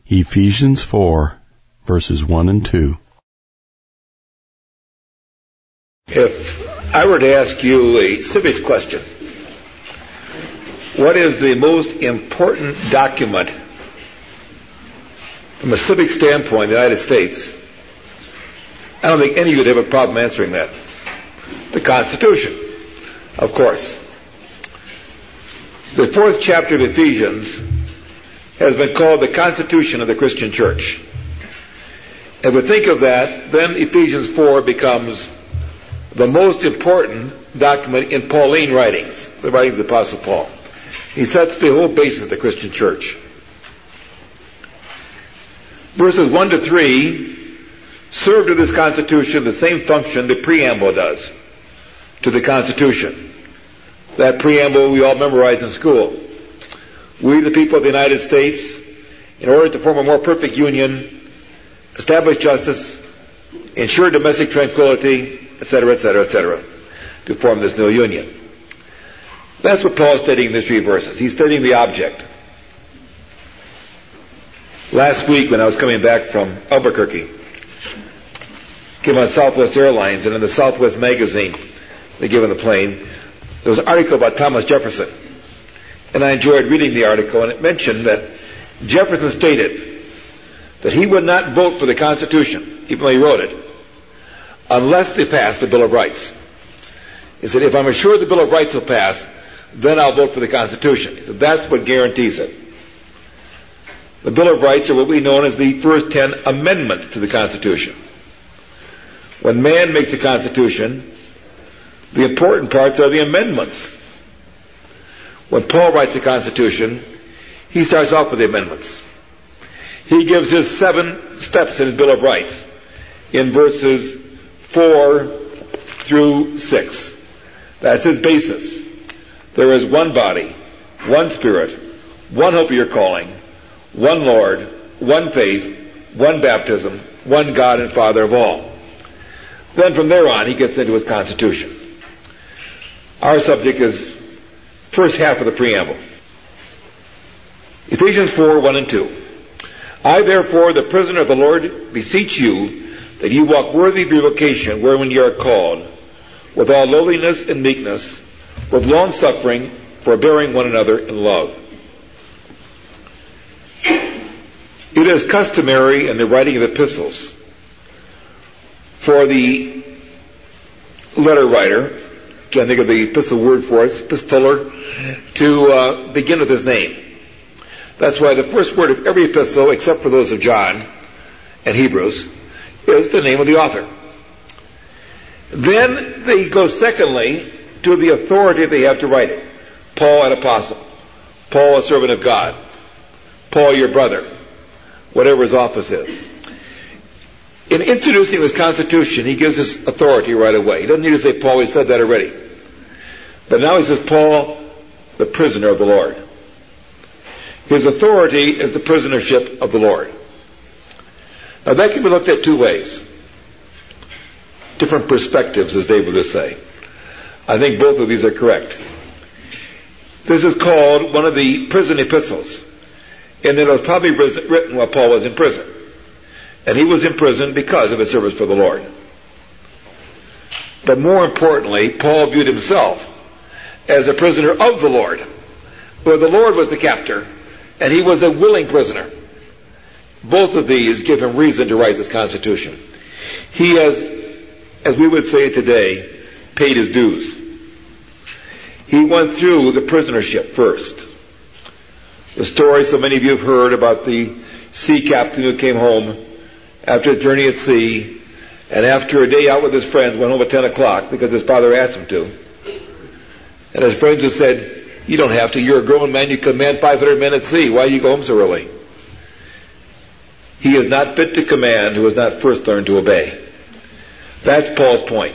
Ephesians 4, verses 1 and 2. If I were to ask you a civics question, what is the most important document from a civic standpoint in the United States? I don't think any of you would have a problem answering that. The Constitution, of course. The 4th chapter of Ephesians has been called the Constitution of the Christian Church. And we think of that, then Ephesians 4 becomes the most important document in Pauline writings, the writings of the Apostle Paul. He sets the whole basis of the Christian church. Verses 1 to 3 serve to this Constitution the same function the preamble does to the Constitution. That preamble we all memorize in school. We, the people of the United States, in order to form a more perfect union, establish justice, ensure domestic tranquility, etc., etc., etc., to form this new union. That's what Paul's stating in these 3 verses. He's stating the object. Last week when I was coming back from Albuquerque, came on Southwest Airlines, and in the Southwest magazine they give on the plane, there was an article about Thomas Jefferson. And I enjoyed reading the article, and it mentioned that Jefferson stated that he would not vote for the Constitution, even though he wrote it, unless they passed the Bill of Rights. He said, if I'm assured the Bill of Rights will pass, then I'll vote for the Constitution. He said, that's what guarantees it. The Bill of Rights are what we know as the first 10 amendments to the Constitution. When man makes the Constitution, the important parts are the amendments. When Paul writes the Constitution, he starts off with the amendments. He gives his 7 steps in his Bill of Rights in verses 4 through 6. That's his basis. There is one body, one Spirit, one hope of your calling, one Lord, one faith, one baptism, one God and Father of all. Then from there on, he gets into his Constitution. Our subject is first half of the preamble. Ephesians 4, 1 and 2. I therefore, the prisoner of the Lord, beseech you that you walk worthy of your vocation wherein you are called, with all lowliness and meekness, with long suffering, forbearing one another in love. It is customary in the writing of epistles for the letter writer, can't think of the epistle word for it, epistolar, to begin with his name. That's why the first word of every epistle, except for those of John and Hebrews, is the name of the author. Then they go secondly to the authority they have to write it. Paul, an apostle. Paul, a servant of God. Paul, your brother. Whatever his office is. In introducing this Constitution, he gives his authority right away. He doesn't need to say Paul, he said that already. But now he says Paul, the prisoner of the Lord. His authority is the prisonership of the Lord. Now that can be looked at 2 ways. Different perspectives, as David would say. I think both of these are correct. This is called one of the prison epistles. And it was probably written while Paul was in prison. And he was in prison because of his service for the Lord. But more importantly, Paul viewed himself as a prisoner of the Lord, where the Lord was the captor, and he was a willing prisoner. Both of these give him reason to write this Constitution. He has, as we would say today, paid his dues. He went through the prisonership first. The story so many of you have heard about the sea captain who came home after a journey at sea, and after a day out with his friends, went home at 10 o'clock because his father asked him to. And his friends have said, you don't have to, you're a grown man, you command 500 men at sea, why do you go home so early? He is not fit to command who has not first learned to obey. That's Paul's point.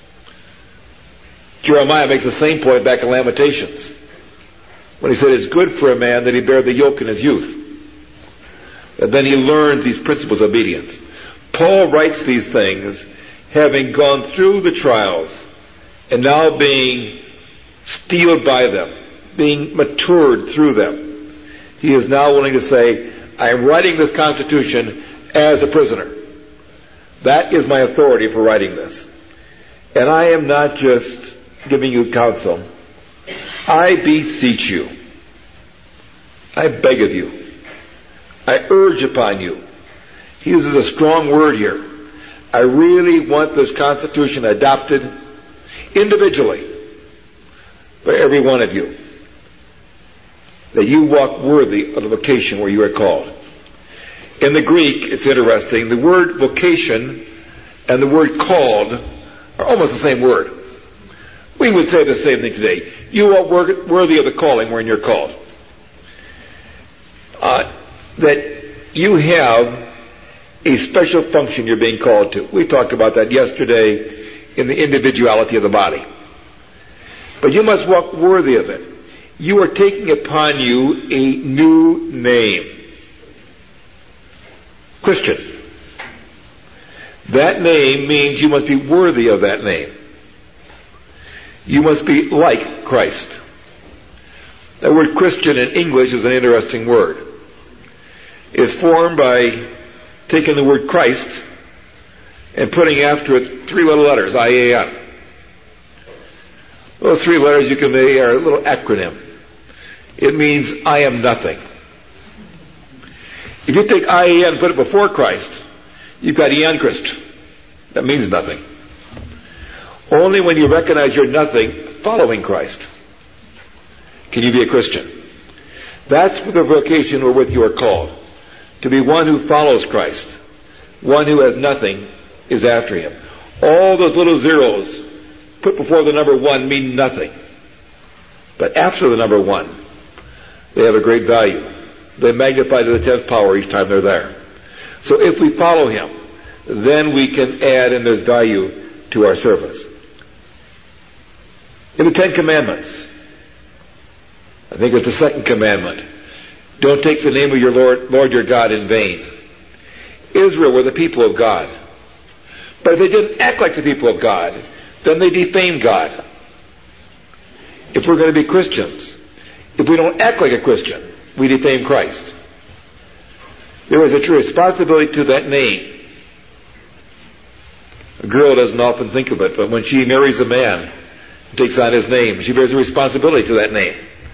Jeremiah makes the same point back in Lamentations, when he said it's good for a man that he bear the yoke in his youth. And then he learns these principles of obedience. Paul writes these things having gone through the trials and now being steeled by them, being matured through them. He is now willing to say, I am writing this Constitution as a prisoner. That is my authority for writing this. And I am not just giving you counsel. I beseech you. I beg of you. I urge upon you. He uses a strong word here. I really want this Constitution adopted individually by every one of you. That you walk worthy of the vocation where you are called. In the Greek, it's interesting, the word vocation and the word called are almost the same word. We would say the same thing today. You are worthy of the calling wherein you're called. That you have a special function you're being called to. We talked about that yesterday in the individuality of the body. But you must walk worthy of it. You are taking upon you a new name. Christian. That name means you must be worthy of that name. You must be like Christ. That word Christian in English is an interesting word. It's formed by taking the word Christ and putting after it three little letters, I-A-N. Those three letters they are a little acronym. It means I am nothing. If you take I-A-N and put it before Christ, you've got Ian Christ. That means nothing. Only when you recognize you're nothing following Christ can you be a Christian. That's the vocation wherewith you are called. To be one who follows Christ. One who has nothing is after him. All those little zeros put before the number one mean nothing. But after the number one, they have a great value. They magnify to the 10th power each time they're there. So if we follow him, then we can add in this value to our service. In the 10 Commandments, I think it's the second commandment. Don't take the name of your Lord your God in vain. Israel were the people of God. But if they didn't act like the people of God, then they defamed God. If we're going to be Christians, if we don't act like a Christian, we defame Christ. There is a true responsibility to that name. A girl doesn't often think of it, but when she marries a man, takes on his name, she bears a responsibility to that name.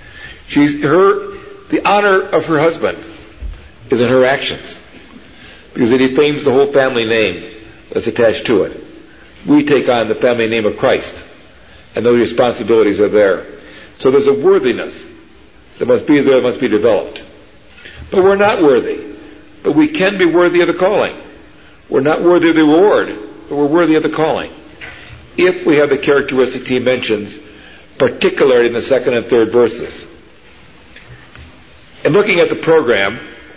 The honor of her husband is in her actions, because it defames the whole family name that's attached to it. We take on the family name of Christ, and those responsibilities are there. So there's a worthiness that must be there, must be developed. But we're not worthy. But we can be worthy of the calling. We're not worthy of the reward, but we're worthy of the calling. If we have the characteristics he mentions, particularly in the second and third verses. And looking at the program,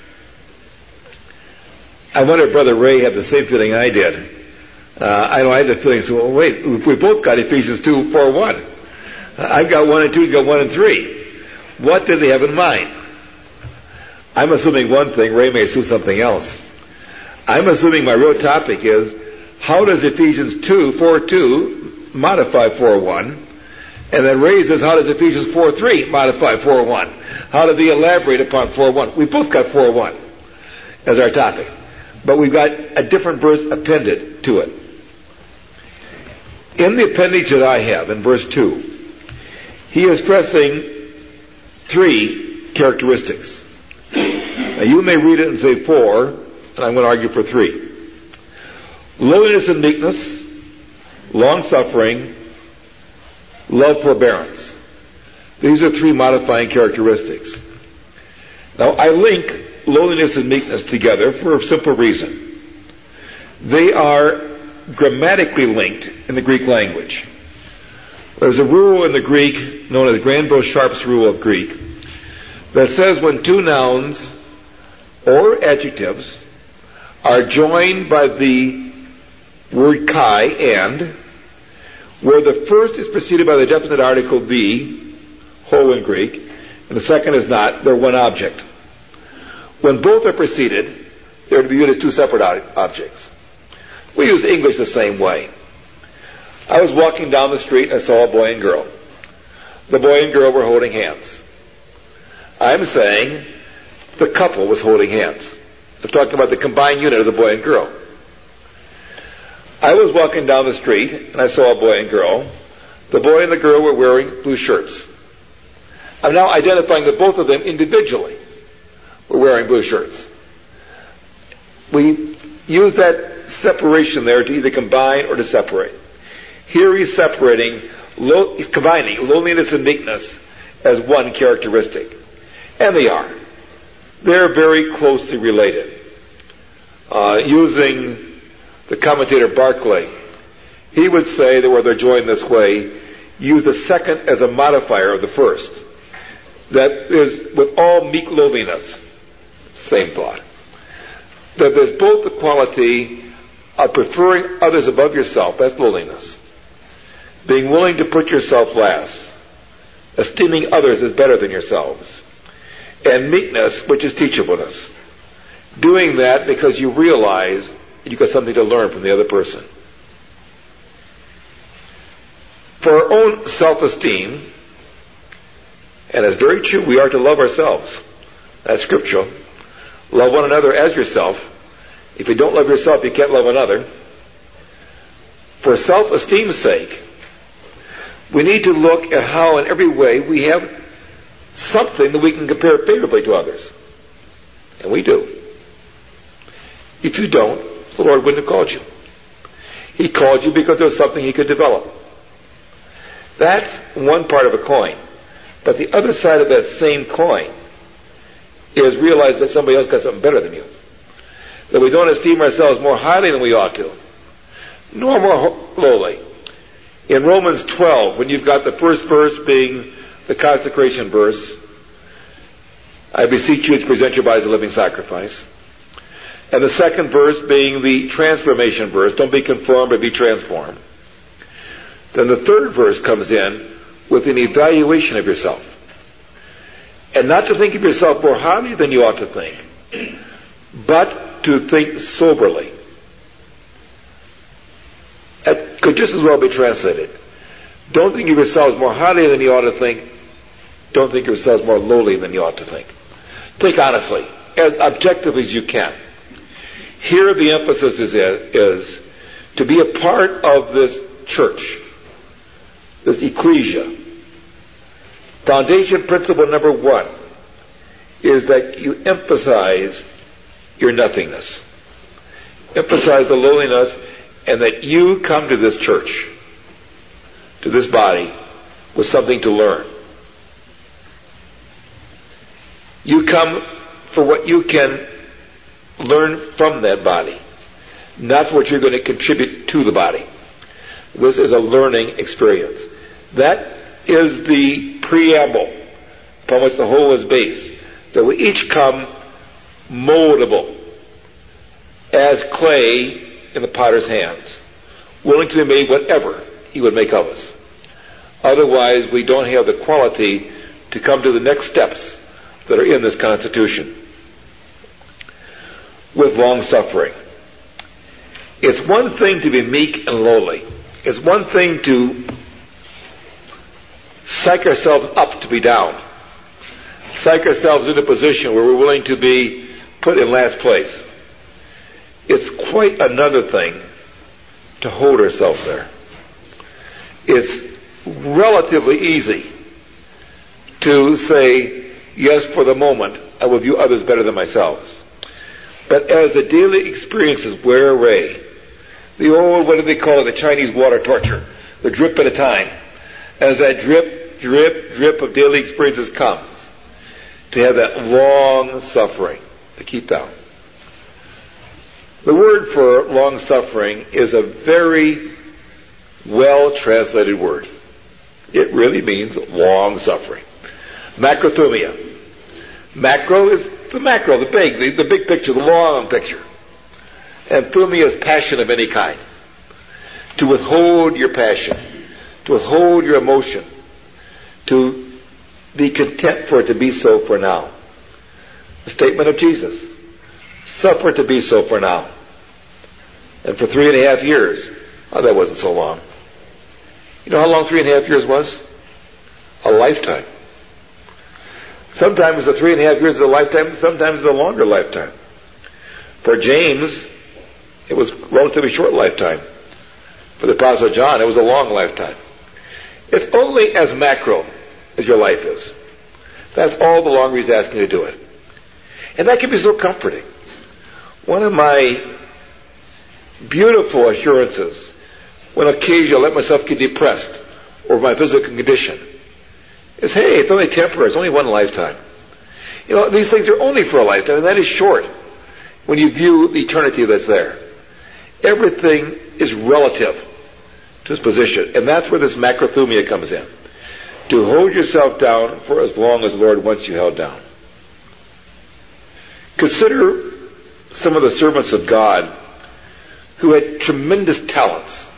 I wonder if Brother Ray had the same feeling I did. I had the feeling, so wait, we both got Ephesians 2:4-1. I've got 1 and 2, he's got 1 and 3. What did they have in mind? I'm assuming one thing, Ray may assume something else. I'm assuming my real topic is, how does Ephesians 2:4-2 modify 4:1? And then Ray says, how does Ephesians 4:3 modify 4:1? How do they elaborate upon 4:1? We both got 4:1 as our topic. But we've got a different verse appended to it. In the appendage that I have, in verse 2, he is stressing 3 characteristics. Now you may read it and say 4, and I'm going to argue for 3. Lowliness and meekness, long-suffering, love, forbearance. These are 3 modifying characteristics. Now I link lowliness and meekness together for a simple reason. They are grammatically linked in the Greek language. There's a rule in the Greek known as Granville-Sharp's rule of Greek that says when 2 nouns or adjectives are joined by the word kai, and, where the first is preceded by the definite article the, ho in Greek, and the second is not, they're one object. When both are preceded, they're to be viewed as 2 separate objects. We use English the same way. I was walking down the street and I saw a boy and girl. The boy and girl were holding hands. I'm saying the couple was holding hands. I'm talking about the combined unit of the boy and girl. I was walking down the street and I saw a boy and girl. The boy and the girl were wearing blue shirts. I'm now identifying that both of them individually were wearing blue shirts. We use that separation there to either combine or to separate. Here he's he's combining loneliness and meekness as one characteristic. And they are. They're very closely related. Using the commentator Barclay, he would say that where they're joined this way, use the second as a modifier of the first. That is, with all meek lowliness, same thought. That there's both the quality of preferring others above yourself, that's lowliness. Being willing to put yourself last. Esteeming others as better than yourselves. And meekness, which is teachableness. Doing that because you realize that you've got something to learn from the other person. For our own self-esteem, and it's very true, we are to love ourselves. That's scriptural. Love one another as yourself. If you don't love yourself, you can't love another. For self-esteem's sake, we need to look at how in every way we have something that we can compare favorably to others. And we do. If you don't, the Lord wouldn't have called you. He called you because there was something He could develop. That's one part of a coin. But the other side of that same coin is realize that somebody else got something better than you. That we don't esteem ourselves more highly than we ought to, nor more lowly. In Romans 12, when you've got the first verse being the consecration verse, I beseech you to present your bodies a living sacrifice. And the second verse being the transformation verse, don't be conformed but be transformed. Then the third verse comes in with an evaluation of yourself. And not to think of yourself more highly than you ought to think, but to think soberly. That could just as well be translated. Don't think of yourselves more highly than you ought to think. Don't think of yourselves more lowly than you ought to think. Think honestly, as objectively as you can. Here the emphasis is to be a part of this church, this ecclesia. Foundation principle number 1 is that you emphasize your nothingness. Emphasize the lowliness, and that you come to this church, to this body, with something to learn. You come for what you can learn from that body, not what you're going to contribute to the body. This is a learning experience. That is the preamble upon which the whole is based. That we each come moldable as clay in the potter's hands, willing to be made whatever He would make of us. Otherwise, we don't have the quality to come to the next steps that are in this constitution. With long suffering. It's one thing to be meek and lowly. It's one thing to psych ourselves up to be down. Psych ourselves into a position where we're willing to be put in last place. It's quite another thing to hold ourselves there. It's relatively easy to say, yes, for the moment, I will view others better than myself. But as the daily experiences wear away, the old, what do they call it, the Chinese water torture, the drip at a time, as that drip, drip, drip of daily experiences comes, to have that long suffering to keep down. The word for long suffering is a very well translated word. It really means long suffering. Macrothumia. Macro is the big picture, the long picture. And thumia is passion of any kind. To withhold your passion, to withhold your emotion, to be content for it to be so for now. The statement of Jesus. Suffer to be so for now. And for 3.5 years, that wasn't so long. You know how long 3.5 years was? A lifetime. Sometimes the 3.5 years is a lifetime, sometimes it's a longer lifetime. For James, it was a relatively short lifetime. For the Apostle John, it was a long lifetime. It's only as macro as your life is. That's all the longer he's asking you to do it. And that can be so comforting. One of my beautiful assurances, when occasionally I let myself get depressed over my physical condition, is, hey, it's only temporary, it's only one lifetime. These things are only for a lifetime, and that is short when you view the eternity that's there. Everything is relative to its position, and that's where this macrothumia comes in. To hold yourself down for as long as the Lord wants you held down. Consider some of the servants of God who had tremendous talents.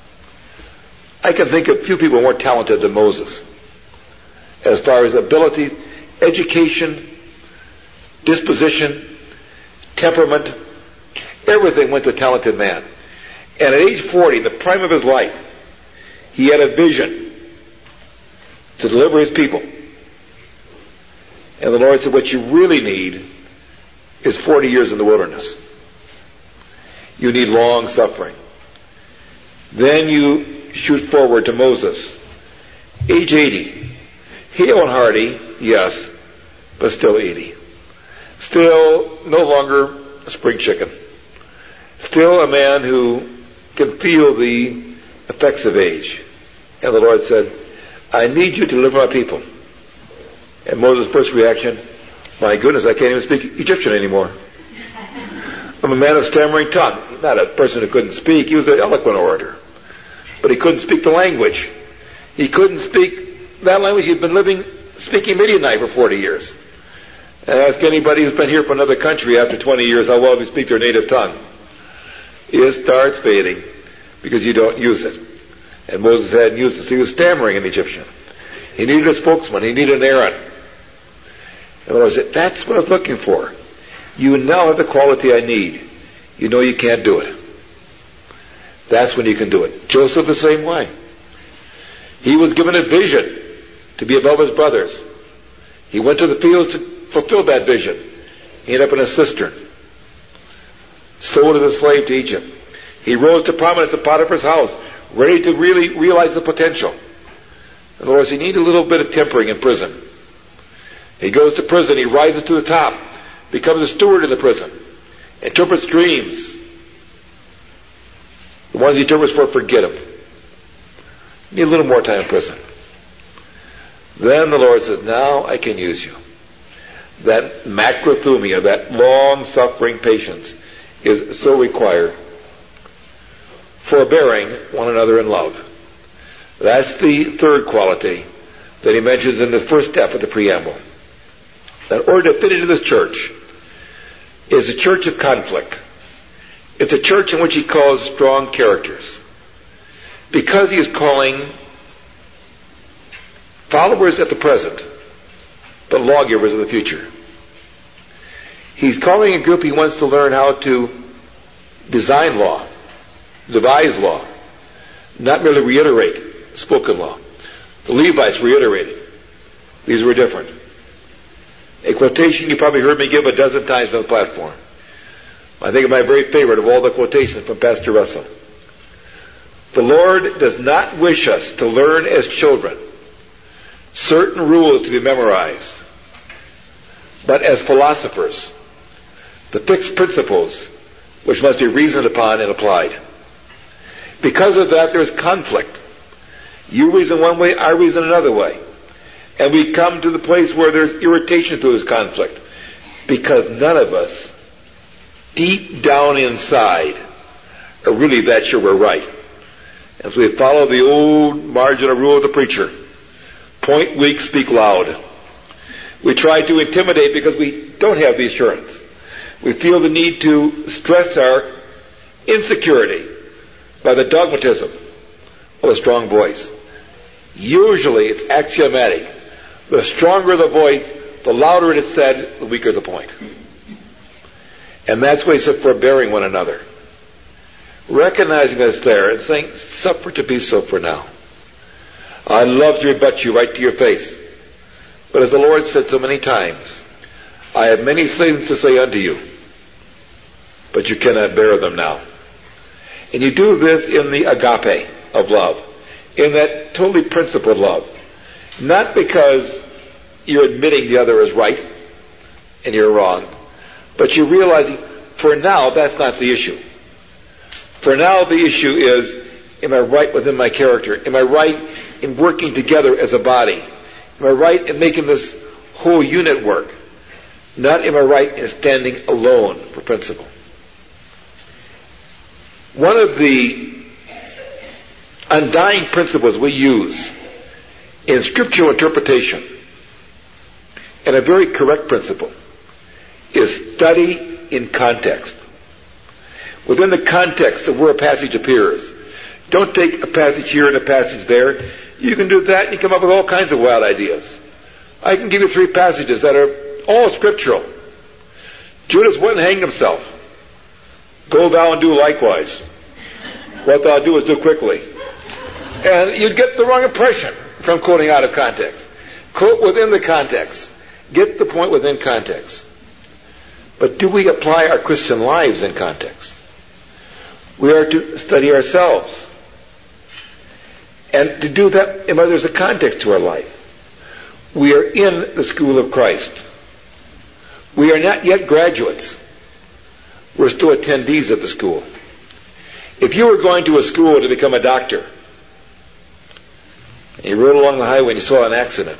I can think of few people more talented than Moses as far as abilities, education, disposition, temperament. Everything went to a talented man. And at age 40, in the prime of his life, he had a vision to deliver his people. And the Lord said, what you really need is 40 years in the wilderness. You need long suffering. Then you shoot forward to Moses, age 80. Hale and hearty, yes, but still 80. Still no longer a spring chicken. Still a man who can feel the effects of age. And the Lord said, I need you to deliver my people. And Moses' first reaction, my goodness, I can't even speak Egyptian anymore. I'm a man of stammering tongue. Not a person who couldn't speak. He was an eloquent orator. But he couldn't speak the language. He couldn't speak that language. He'd been speaking Midianite for 40 years. And ask anybody who's been here from another country after 20 years how well they speak their native tongue. It starts fading because you don't use it. And Moses hadn't used it, so he was stammering in Egyptian. He needed a spokesman. He needed an Aaron. And the Lord said, that's what I was looking for. You now have the quality I need. You know you can't do it. That's when you can do it. Joseph the same way. He was given a vision to be above his brothers. He went to the fields to fulfill that vision. He ended up in a cistern. Sold as a slave to Egypt. He rose to prominence at Potiphar's house, ready to really realize the potential. In other words, he needed a little bit of tempering in prison. He goes to prison, he rises to the top, becomes a steward in the prison, interprets dreams. The ones he interprets for, forget them. You need a little more time in prison. Then the Lord says, now I can use you. That macrothumia, that long-suffering patience, is so required. Forbearing one another in love. That's the third quality that he mentions in the first step of the preamble. That in order to fit into this church is a church of conflict. It's a church in which he calls strong characters. Because he is calling followers at the present, but lawgivers of the future. He's calling a group he wants to learn how to design law, devise law, not merely reiterate spoken law. The Levites reiterated. These were different. A quotation you probably heard me give a dozen times on the platform. I think of my very favorite of all the quotations from Pastor Russell. The Lord does not wish us to learn as children certain rules to be memorized, but as philosophers, the fixed principles which must be reasoned upon and applied. Because of that, there is conflict. You reason one way, I reason another way. And we come to the place where there's irritation through this conflict. Because none of us, deep down inside, are really that sure we're right. As we follow the old marginal rule of the preacher, point weak, speak loud. We try to intimidate because we don't have the assurance. We feel the need to stress our insecurity by the dogmatism of a strong voice. Usually it's axiomatic. The stronger the voice, the louder it is said, the weaker the point. And that's why he said forbearing one another. Recognizing us there and saying, suffer to be so for now. I'd love to rebut you right to your face. But as the Lord said so many times, I have many things to say unto you, but you cannot bear them now. And you do this in the agape of love, in that totally principled love. Not because you're admitting the other is right and you're wrong, but you're realizing, for now, that's not the issue. For now, the issue is, am I right within my character? Am I right in working together as a body? Am I right in making this whole unit work? Not am I right in standing alone for principle. One of the undying principles we use in scriptural interpretation, and a very correct principle, is study in context. Within the context of where a passage appears. Don't take a passage here and a passage there. You can do that and you come up with all kinds of wild ideas. I can give you 3 passages that are all scriptural. Judas went and hanged himself. Go thou and do likewise. What thou doest, do quickly. And you'd get the wrong impression from quoting out of context. Quote within the context. Get the point within context. But do we apply our Christian lives in context? We are to study ourselves. And to do that, there's a context to our life. We are in the school of Christ. We are not yet graduates. We're still attendees at the school. If you were going to a school to become a doctor, and you rode along the highway and you saw an accident,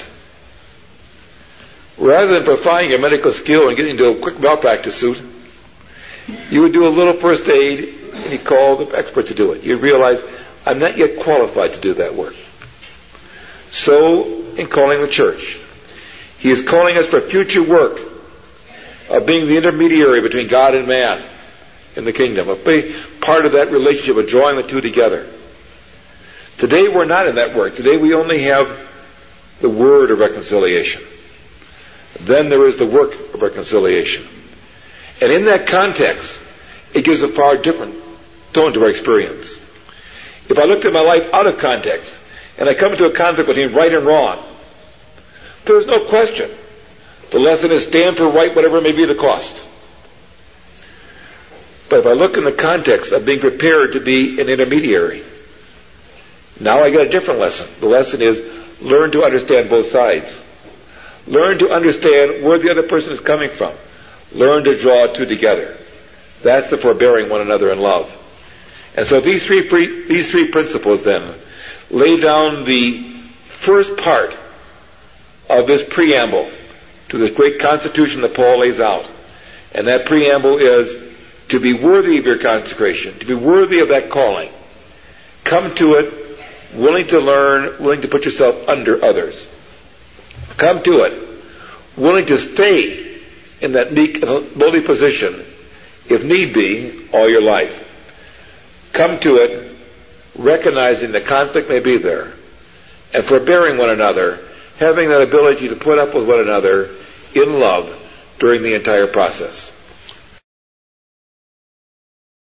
rather than providing your medical skill and getting into a quick malpractice suit, you would do a little first aid and you call the expert to do it. You realize, I'm not yet qualified to do that work. So, in calling the church, He is calling us for future work of being the intermediary between God and man in the kingdom, of being part of that relationship, of drawing the two together. Today we're not in that work. Today we only have the word of reconciliation. Then there is the work of reconciliation. And in that context, it gives a far different tone to our experience. If I looked at my life out of context, and I come into a conflict between right and wrong, there's no question. The lesson is stand for right, whatever may be the cost. But if I look in the context of being prepared to be an intermediary, now I get a different lesson. The lesson is learn to understand both sides. Learn to understand where the other person is coming from. Learn to draw two together. That's the forbearing one another in love. And so these three principles then lay down the first part of this preamble to this great constitution that Paul lays out. And that preamble is to be worthy of your consecration, to be worthy of that calling. Come to it willing to learn, willing to put yourself under others. Come to it willing to stay in that meek and lowly position, if need be, all your life. Come to it recognizing the conflict may be there, and forbearing one another, having that ability to put up with one another in love during the entire process.